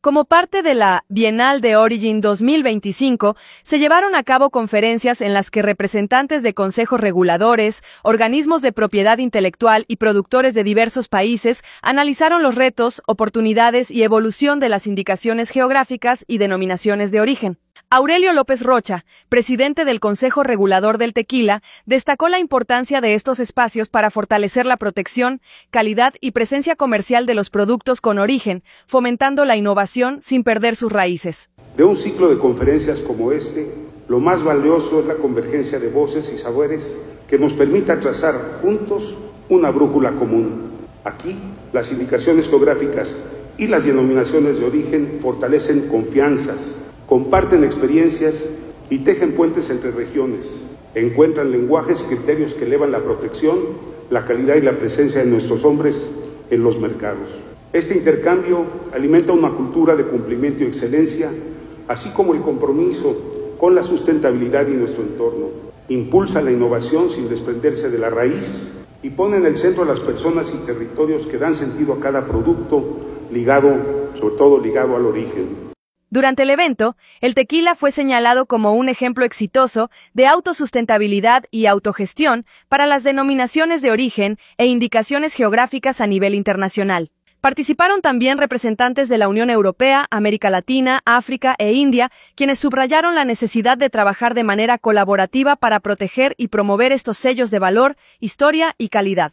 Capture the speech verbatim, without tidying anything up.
Como parte de la Bienal de Origin dos mil veinticinco, se llevaron a cabo conferencias en las que representantes de consejos reguladores, organismos de propiedad intelectual y productores de diversos países analizaron los retos, oportunidades y evolución de las indicaciones geográficas y denominaciones de origen. Aurelio López Rocha, presidente del Consejo Regulador del Tequila, destacó la importancia de estos espacios para fortalecer la protección, calidad y presencia comercial de los productos con origen, fomentando la innovación sin perder sus raíces. De un ciclo de conferencias como este, lo más valioso es la convergencia de voces y saberes que nos permita trazar juntos una brújula común. Aquí, las indicaciones geográficas y las denominaciones de origen fortalecen confianzas, comparten experiencias y tejen puentes entre regiones. Encuentran lenguajes y criterios que elevan la protección, la calidad y la presencia de nuestros hombres en los mercados. Este intercambio alimenta una cultura de cumplimiento y excelencia, así como el compromiso con la sustentabilidad y nuestro entorno. Impulsa la innovación sin desprenderse de la raíz y pone en el centro a las personas y territorios que dan sentido a cada producto, ligado, sobre todo ligado al origen. Durante el evento, el tequila fue señalado como un ejemplo exitoso de autosustentabilidad y autogestión para las denominaciones de origen e indicaciones geográficas a nivel internacional. Participaron también representantes de la Unión Europea, América Latina, África e India, quienes subrayaron la necesidad de trabajar de manera colaborativa para proteger y promover estos sellos de valor, historia y calidad.